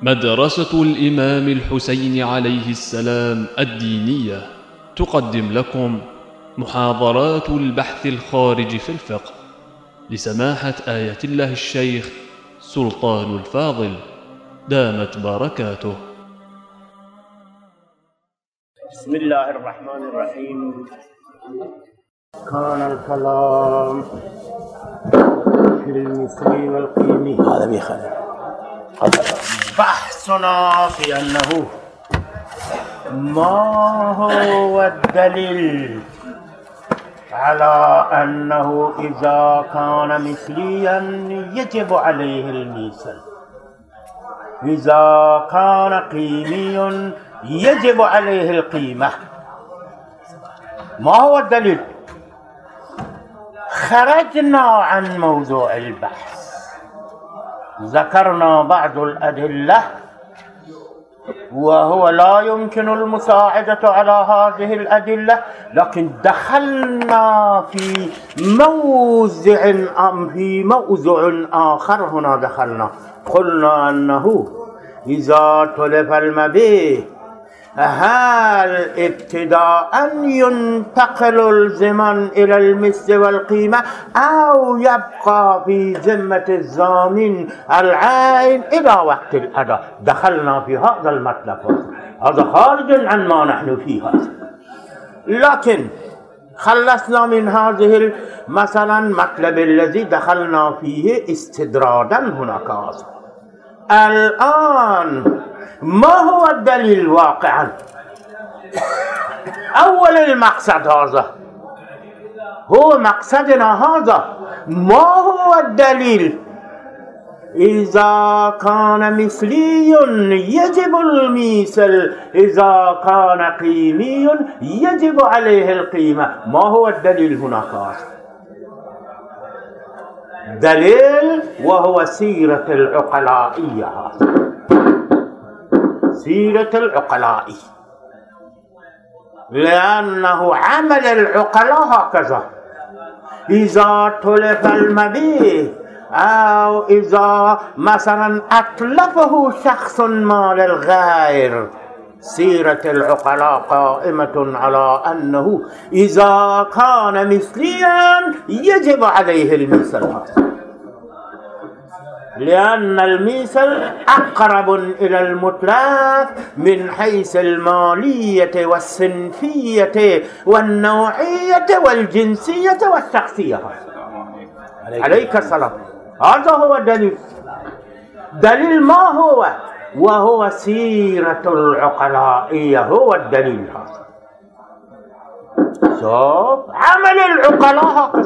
مدرسة الإمام الحسين عليه السلام الدينية تقدم لكم محاضرات البحث الخارج في الفقه لسماحة آية الله الشيخ سلطان الفاضل دامت بركاته. بسم الله الرحمن الرحيم. كان الكلام في المثل والقيم. هذا بيخلي بحثنا في أنه ما هو الدليل على أنه إذا كان مثليا يجب عليه المثل، إذا كان قيمي يجب عليه القيمة. ما هو الدليل؟ خرجنا عن موضوع البحث، ذكرنا بعض الأدلة وهو لا يمكن المساعدة على هذه الأدلة، لكن دخلنا في موضع آخر. هنا دخلنا قلنا أنه إذا تلف المبيت هل ابتداء ينتقل الزمن إلى المثل والقيمة أو يبقى في ذمة الضامن العين إلى وقت الأداء؟ دخلنا في هذا المطلب، هذا خارج عن ما نحن فيه، لكن خلصنا من هذه مثلا مطلب الذي دخلنا فيه استدرادا هناك. الآن ما هو الدليل واقعا؟ أول المقصد هذا هو مقصدنا هذا. ما هو الدليل؟ إذا كان مثلي يجب المثل، إذا كان قيمي يجب عليه القيمة. ما هو الدليل هناك؟ دليل وهو سيرة العقلائية. سيرة العقلاء، لأنه عمل العقلاء هكذا: إذا تلف المبيت أو إذا مثلا أتلفه شخص مال الغير، سيرة العقلاء قائمة على أنه إذا كان مثليا يجب عليه المثل، لأن المثل أقرب إلى المتلف من حيث المالية والصنفية والنوعية والجنسية والشخصية. عليك السلام. هذا هو الدليل. دليل ما هو؟ وهو سيرة العقلائية، هو الدليل هذا. شوف عمل العقلاء.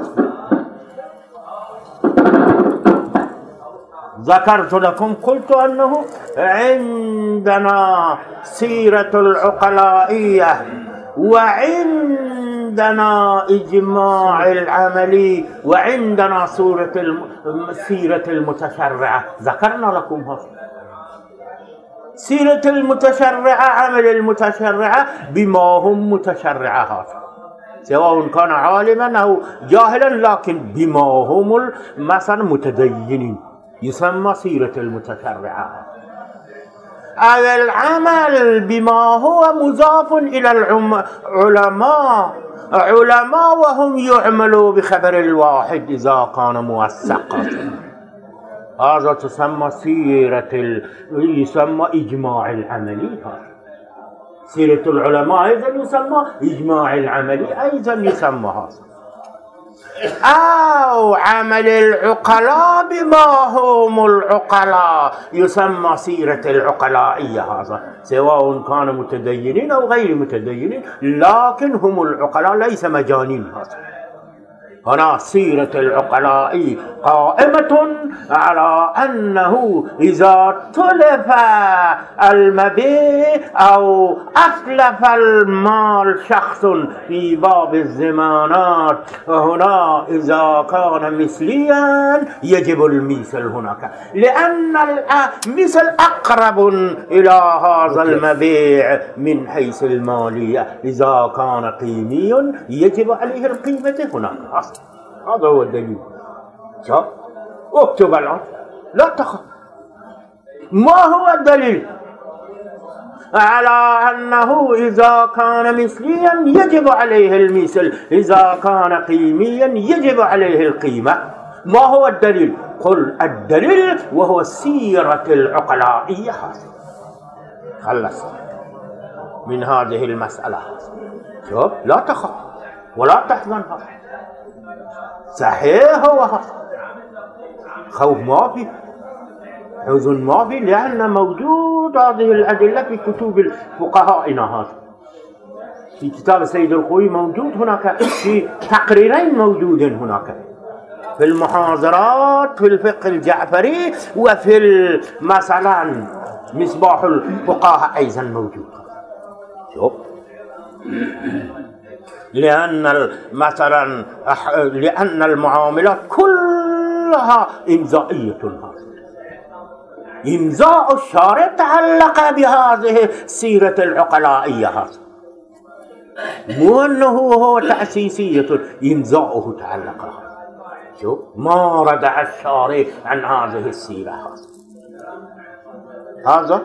ذكرت لكم قلت أنه عندنا سيرة العقلائية وعندنا إجماع العملي وعندنا سيرة المتشرعة. ذكرنا لكم هذا. سيرة المتشرعة، عمل المتشرعة بما هم متشرعات، سواء كان عالما أو جاهلا، لكن بما هم مثلا متدينين يسمى سيرة المتشرعة. العمل بما هو مضاف إلى علماء وهم يعملوا بخبر الواحد إذا كان موثقا. هذا تسمى يسمى إجماع العملي. سيرة العلماء أيضا يسمى إجماع العملي، أيضا يسمى هذا. أو عمل العقلاء بما هم العقلاء يسمى سيرة العقلائية. هذا سواء كان متدينين أو غير متدينين، لكن هم العقلاء، ليس مجانين. هذا هنا سيرة العقلاء قائمة على أنه إذا تلف المبيت أو أتلف المال شخص في باب الزمانات، هنا إذا كان مثليا يجب المثل هناك، لأن المثل أقرب إلى هذا المبيع من حيث المالية. إذا كان قيمي يجب عليه القيمة هناك. هذا هو الدليل. اكتب الآن، لا تخف. ما هو الدليل على أنه إذا كان مثليا يجب عليه المثل، إذا كان قيميا يجب عليه القيمة؟ ما هو الدليل؟ قل الدليل وهو السيرة العقلائية. خلص من هذه المسألة. شوف، لا تخاف ولا تحزن، صحيح هو خوف ما في، حزن ما في، لأن موجود هذه الأدلة في كتب الفقهائنا. هذا في كتاب السيد الخوئي موجود هناك، في تقريرين موجود هناك، في المحاضرات في الفقه الجعفري، وفي مثلا مصباح الفقهاء أيضا موجود. شوف، لأن مثلا لأن المعاملات كلها إمضائية. إمضاء الشارع تعلق بهذه السيرة العقلائية، مو أنه هو تأسيسية، إمضاؤه تعلق. شوف، ما ردع الشارع عن هذه السيرة. هذا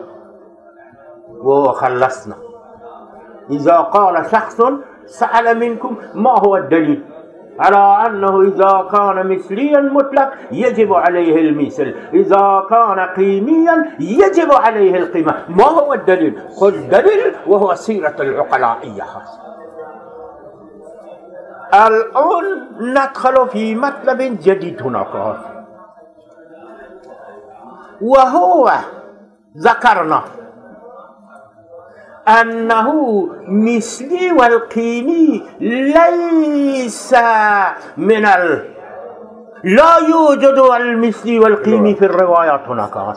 وخلصنا. إذا قال شخص سأل منكم ما هو الدليل على أنه إذا كان مثليا مطلق يجب عليه المثل، إذا كان قيميا يجب عليه القيمة، ما هو الدليل؟ قل الدليل وهو سيرة العقلائية. الآن ندخل في مطلب جديد هناك، وهو ذكرنا أنه مثلي والقيمي ليس من لا يوجد المثلي والقيمي في الروايات هناك،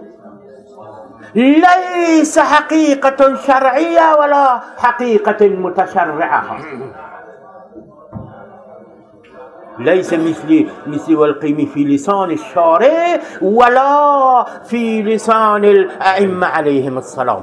ليس حقيقة شرعية ولا حقيقة متشرعة. ليس مثلي والقيمي في لسان الشارع ولا في لسان الأئمة عليهم السلام.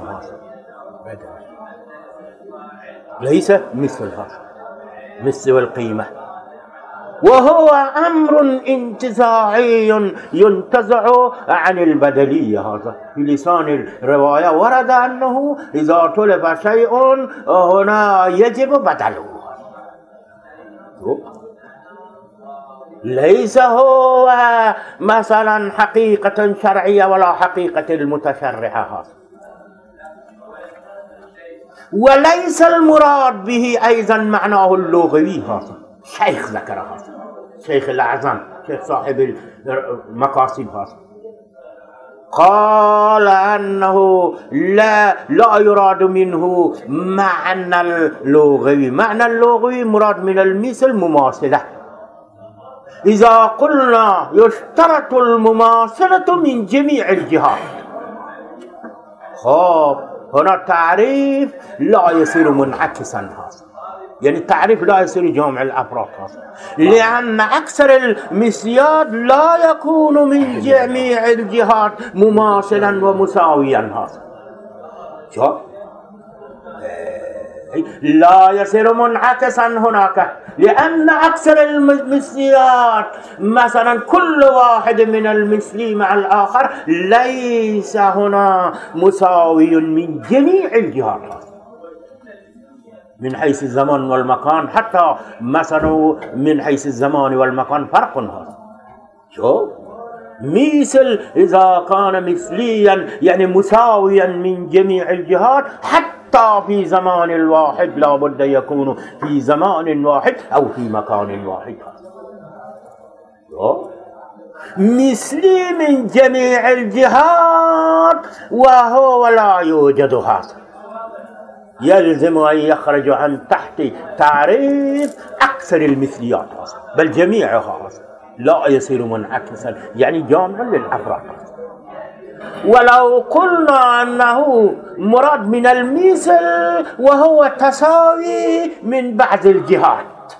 ليس مثل والقيمة، وهو أمر انتزاعي ينتزع عن البدلية. هذا في لسان الرواية ورد أنه إذا طلب شيء هنا يجب بدله. ليس هو مثلا حقيقة شرعية ولا حقيقة المتشرعة. وليس المراد به أيضا معناه اللغوي. هذا شيخ ذكر، هذا شيخ الأعظم، شيخ صاحب المقاصد، هذا قال أنه لا يراد منه معنى اللغوي. معنى اللغوي مراد من المثل مماثلة. إذا قلنا يشترط المماثلة من جميع الجهات، هنا التعريف لا يصير منعكسا، يعني التعريف لا يصير جامع الأفراد، لأن أكثر المثليات لا يكون من جميع الجهات مماثلا ومساويا. شوف، لا يصير منعكسا هناك، لأن أكثر المثليات مثلا كل واحد من المثلي مع الآخر ليس هنا مساوي من جميع الجهات، من حيث الزمان والمكان، حتى مثلا من حيث الزمان والمكان فرق. هذا شوف، مثل إذا كان مثليا يعني مساويا من جميع الجهات، حتى في زمان الواحد لا بد يكون في زمان واحد أو في مكان واحد. مثلي من جميع الجهات وهو لا يوجد. هذا يلزم أن يخرج عن تحت تعريف أكثر المثليات، بل جميعها، لا يصير منعكسا يعني جامعا للأفراد. ولو قلنا أنه مراد من المثل وهو تساوي من بعض الجهات،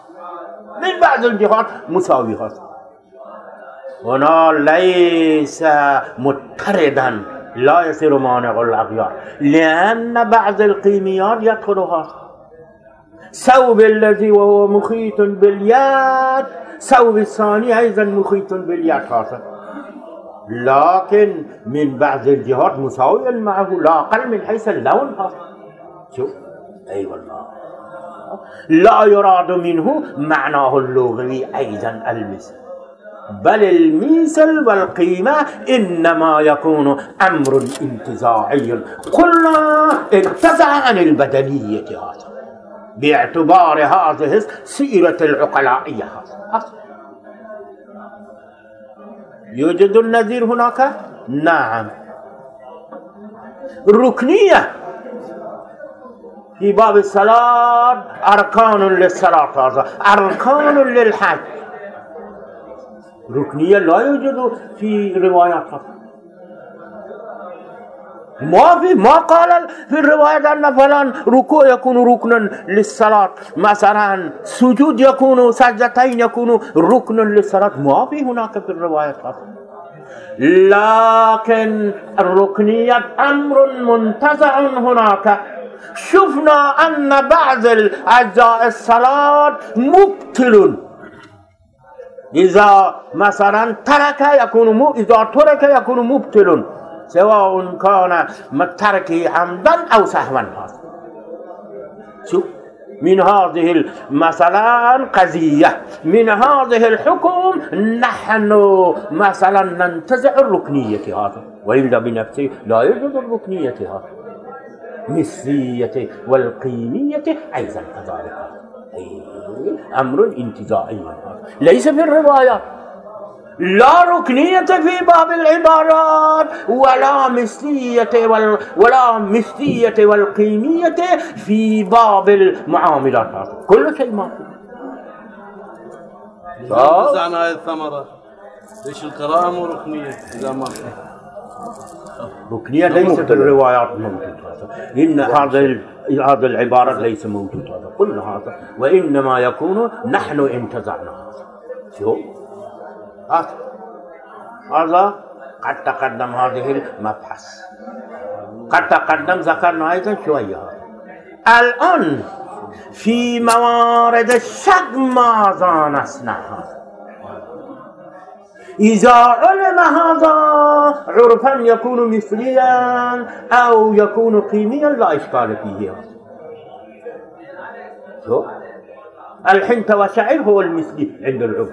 مساوي، هنا ليس مضطردا، لا يصير مانع الأغيار، لأن بعض القيميات يدخلها. ثوب الذي وهو مخيط باليد، ثوب الثاني أيضا مخيط باليد، لكن من بعض الجهات مساويا معه، لا أقل من حيث اللون. شوف أي والله لا يراد منه معناه اللغوي أيضا المثل، بل المثل والقيمة إنما يكون أمر انتزاعي قلنا انتزع عن البدنية هذا باعتبار هذه سيرة العقلائية. يوجد النذير هناك؟ نعم. الركنية في باب الصلاة أركان للصلاة، هذا أركان للحج. ركنية لا يوجد في روايات. ما قال في الرواية أن فلان ركوع يكون ركنا للصلاة، مثلا سجود يكون سجدتين يكون ركنا للصلاة، ما في هناك في الروايات. لكن الركنية أمر منتزع هناك. شفنا أن بعض أجزاء الصلاة مبطل، إذا مثلا ترك يكون إذا ترك يكون مبطل، سواء كان تركه عمدا أو سهوا. شوف من هذه مثلا قضية، من هذه الحكم نحن مثلا ننتزع الركنية هذا، وإلا بنفسه لا يوجد الركنية هذا. مثلية والقيمية أيضا كذلك أمر انتزاعي ليس في الروايات. لا ركنية في باب العبارات ولا مثلية والقيمية في باب المعاملات، كل شيء ما في. نزعنا هذه الثمرة، ليش القراءة مو ركنية إذا ما في؟ ركنية ليست في الروايات موجودة، إن هذا العبارة ليس موجود هذا كل هذا، وإنما يكون نحن انتزعنا هذا. شو هذا قد تقدم هذه المبحث، قد تقدم ذكرنا أيضا شوية. الآن في موارد الشك ماذا نصنع؟ إذا علم هذا عرفا يكون مثليا أو يكون قيميا لا إشكال فيه. الحنت وشعر هو المثلي عند العرف.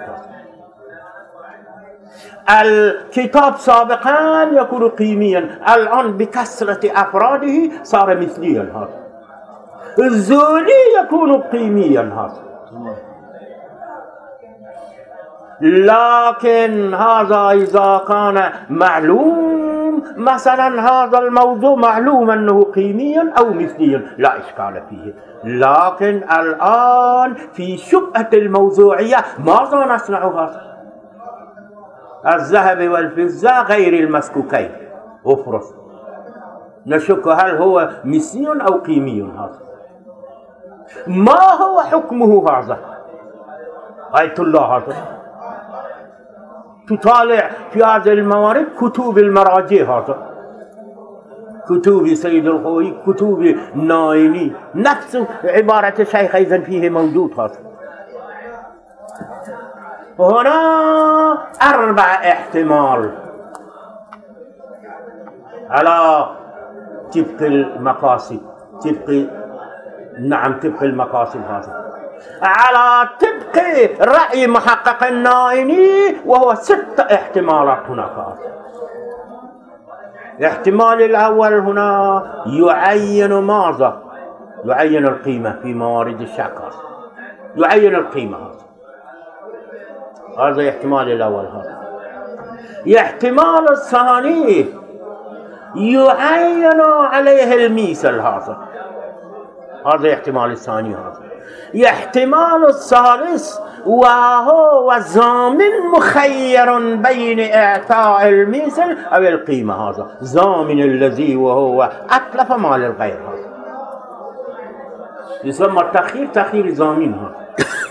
الكتاب سابقا يكون قيميا، الآن بكثرة أفراده صار مثليا. هذا الزولي يكون قيميا هذا. لكن هذا إذا كان معلوم مثلا هذا الموضوع معلوم أنه قيميا أو مثليا لا إشكال فيه. لكن الآن في شبهة الموضوعية ماذا نصنع؟ هذا الذهب والفضة غير المسكوكين أفرس، نشك هل هو مثلي أو قيمي. هذا ما هو حكمه؟ هذا آية الله. هذا تطالع في هذه الموارد كتب المراجع، هذا كتب سيد الخوي، كتب نايني، نفس عبارة الشيخ أيضا فيه موجود. هذا هنا 4 احتمال على طبق المقاصد، طبق المقاصد. هذا على طبق رأي محقق النايني، وهو 6 احتمالات هناك. الاحتمال الأول هنا يعين ماذا؟ يعين القيمة في موارد الشك، يعين القيمة. هذا الاحتمال الأول. هذا الاحتمال الثاني يعين عليه المثل. هذا الاحتمال الثاني. هذا الاحتمال الثالث وهو ضامن مخير بين إعطاء المثل أو القيمة. هذا ضامن الذي وهو أتلف مال الغير. هذا يسمى التخيير تخيير ضامن. هذا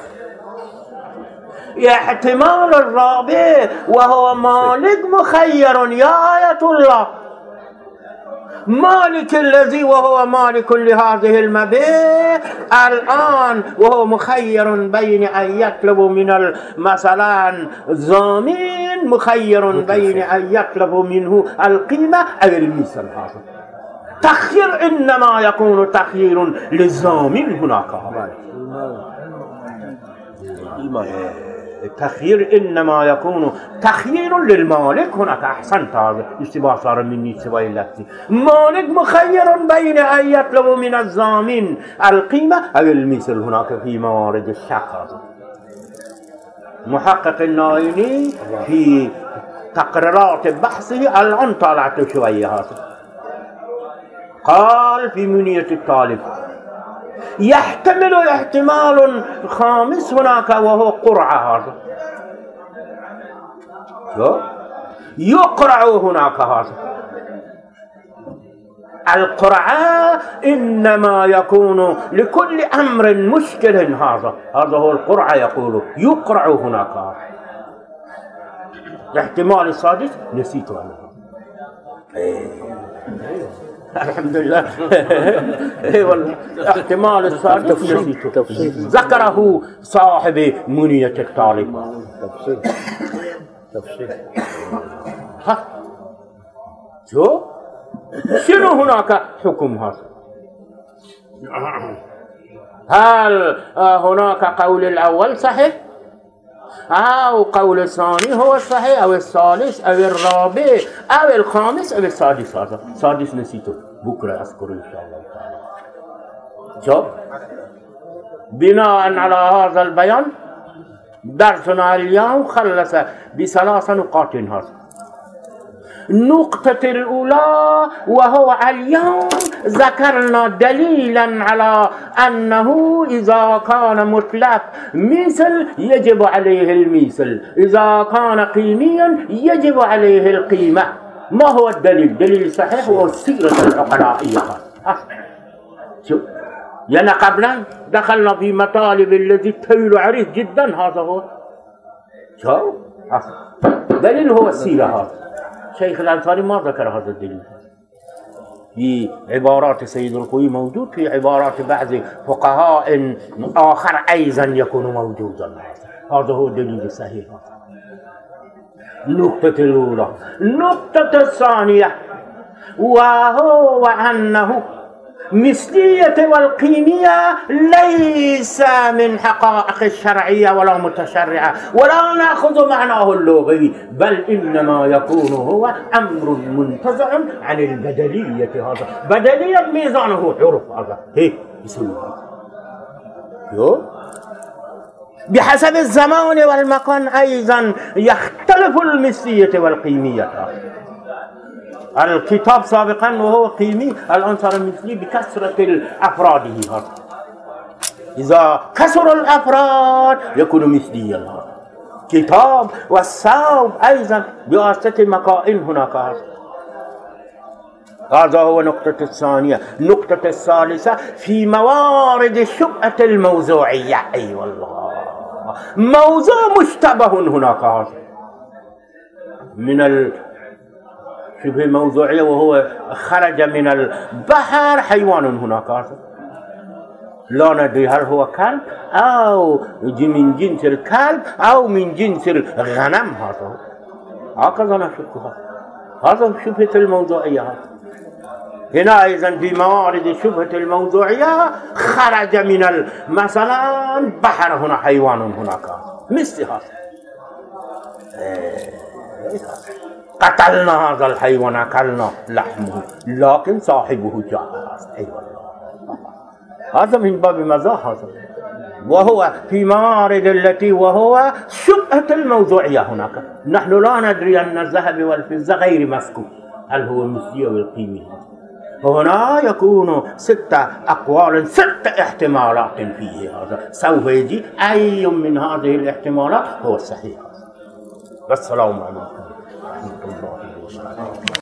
احتمال الرابع وهو مالك مخير. يا آية الله مالك الذي وهو مالك لهذه المبيع الآن وهو مخير بين أن يطلب من مثلا الضامن، مخير بين أن يطلب منه القيمة أو المثل. هذا تخيير إنما يكون تخيير للضامن هناك. التخيير إنما يكون تخيير للمالك هناك. أحسنت، هذا اشتباه صار مني اشتباه لفظي. مالك مخير بين أن يطلب من الضامن القيمة أو المثل هناك في موارد الشك. هذا محقق النايني في تقريرات بحثه الآن طالعت شوية هذا قال في منية الطالب يحتمل احتمال خامس هناك وهو قرعة. هذا يقرع هناك. هذا القرعة إنما يكون لكل أمر مشكل. هذا هو القرعة يقول يقرع هناك. الاحتمال السادس نسيته أنا. الحمد لله. والله احتمال السادس نسيته، ذكره صاحب منية الطالب. تفصيل شنو هناك حكم هذا؟ هل هناك قول الأول صحيح أو قول الثاني هو الصحيح أو الثالث أو الرابع أو الخامس أو السادس؟ هذا السادس نسيته، بكرة أذكره إن شاء الله تعالى. شوف بناء على هذا البيان درسنا اليوم خلص بثلاث نقاط. هذا النقطة الأولى وهو اليوم ذكرنا دليلا على أنه إذا كان مطلق مثل يجب عليه المثل، إذا كان قيميا يجب عليه القيمة. ما هو الدليل؟ دليل صحيح هو السيرة العقلائية. شوف يعني قبلا دخلنا في مطالب الذي الطويل عريض جدا. هذا هو شوف دليل هو السيرة. هذا شيخ الأنصاري ما ذكر هذا الدليل في عبارات سيد الخوئي، موجود في عبارات بعض فقهاء آخر أيضا يكون موجودا. هذا هو الدليل الصحيح. النقطة الأولى. النقطة الثانية وهو أنه مثلية والقيمية ليس من حقائق الشرعية ولا متشرعة ولا نأخذ معناه اللغوي، بل إنما يكون هو أمر منتزع عن البدلية. هذا بدلية ميزانه حرف. هذا بحسب الزمان والمكان أيضا يختلف المثلية والقيمية. الكتاب سابقا وهو قيمي، الآن صار مثلي بكثرة الأفراد. هذا إذا كثر الأفراد يكون مثليا. كتاب والثوب أيضا بواسطة مكائن هناك. هذا هو النقطة الثانية. النقطة الثالثة في موارد الشبهة الموضوعية. أي والله موضوع مشتبه هناك من شبه موضوعية وهو خرج من البحر حيوان هناك لا ندري هل هو كلب أو من جنس الكلب أو من جنس الغنم. هكذا نشوفها. هذا شبهة الموضوعية. هنا أيضا في موارد الشبهة الموضوعية خرج من مثلا بحر هنا حيوان هناك مثل هذا. قتلنا هذا الحيوان أكلنا لحمه لكن صاحبه جاء. هذا من باب مزاح. هذا وهو في موارد التي وهو شبهة الموضوعية هناك. نحن لا ندري أن الذهب والفضة غير مسكوب، هل هو مثلي أو القيمي. هنا يكون 6 أقوال 6 احتمالات فيه. هذا سوف يجي أي من هذه الاحتمالات هو الصحيح. والسلام عليكم ورحمة الله وبركاته.